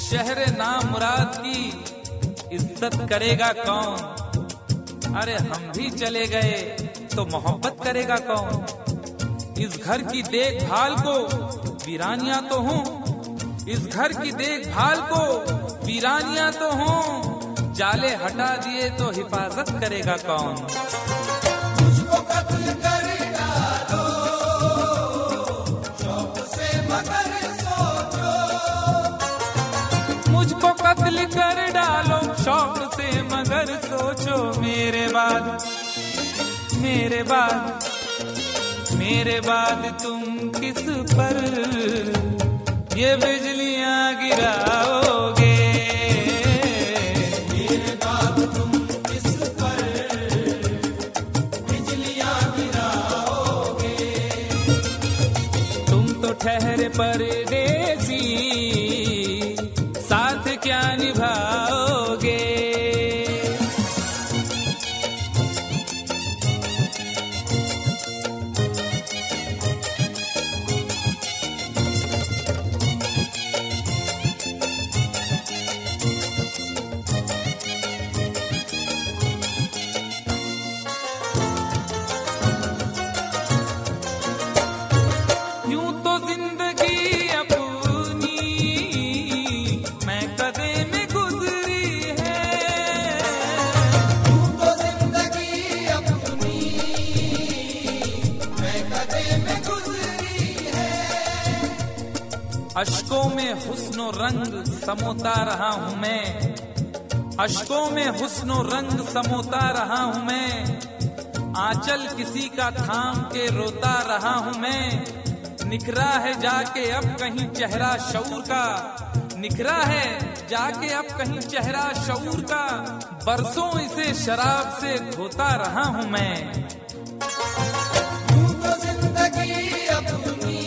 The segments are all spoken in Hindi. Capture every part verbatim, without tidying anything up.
शहर नाम मुराद की इज्जत करेगा कौन? अरे हम भी चले गए तो मोहब्बत करेगा कौन? इस घर की देखभाल को वीरानियां तो हूँ, इस घर की देखभाल को वीरानियां तो हूँ, जाले हटा दिए तो हिफाजत करेगा कौन? मुझको कत्ल कर डालो शौक से मगर सोचो, मुझको कत्ल कर डालो शौक से मगर सोचो, मेरे बाद मेरे बाद मेरे बाद तुम किस पर ये बिजलियां गिराओगे? मेरे बाद तुम किस पर बिजलियां गिराओगे? तुम तो ठहरे परदेसी, साथ क्या निभाओगे? यूं तो जिंदगी अपनी मैं कदे में गुजरी है, तू तो जिंदगी अपनी मैं कदे में गुजरी है। अश्कों में हुस्नो रंग समोता रहा हूं मैं, अश्कों में हुस्नो रंग समोता रहा हूं मैं, आंचल किसी का थाम के रोता रहा हूं मैं। निखरा है जाके अब कहीं चेहरा शऊर का, निखरा है जाके अब कहीं चेहरा शऊर का, बरसों इसे शराब से धोता रहा हूं मैं। तू तो जिंदगी अपनी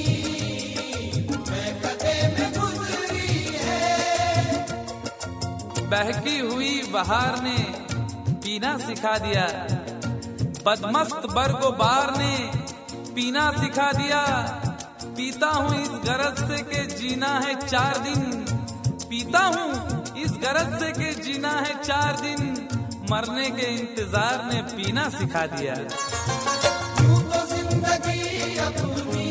मैं कदे में गुजरी है। बहकी हुई बहार ने पीना सिखा दिया, बदमस्त बरगो बार ने पीना सिखा दिया। पीता हूँ इस गरज से के जीना है चार दिन, पीता हूँ इस गरज से के जीना है चार दिन, मरने के इंतजार ने पीना सिखा दिया। तू तो जिंदगी अपनी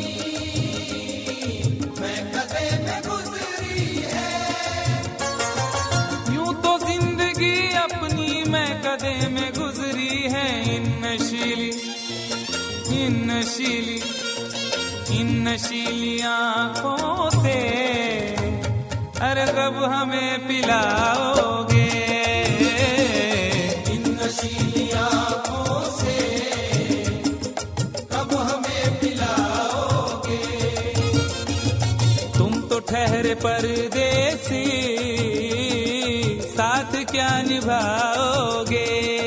मैं कदे में गुजरी है। यूं तो जिंदगी अपनी मैं कदे में गुजरी है। इन नशीली इन नशीली इन नशीली आँखों से अरे कब हमें पिलाओगे? इन नशीली आँखों से कब हमें पिलाओगे? तुम तो ठहरे परदेसी, साथ क्या निभाओगे?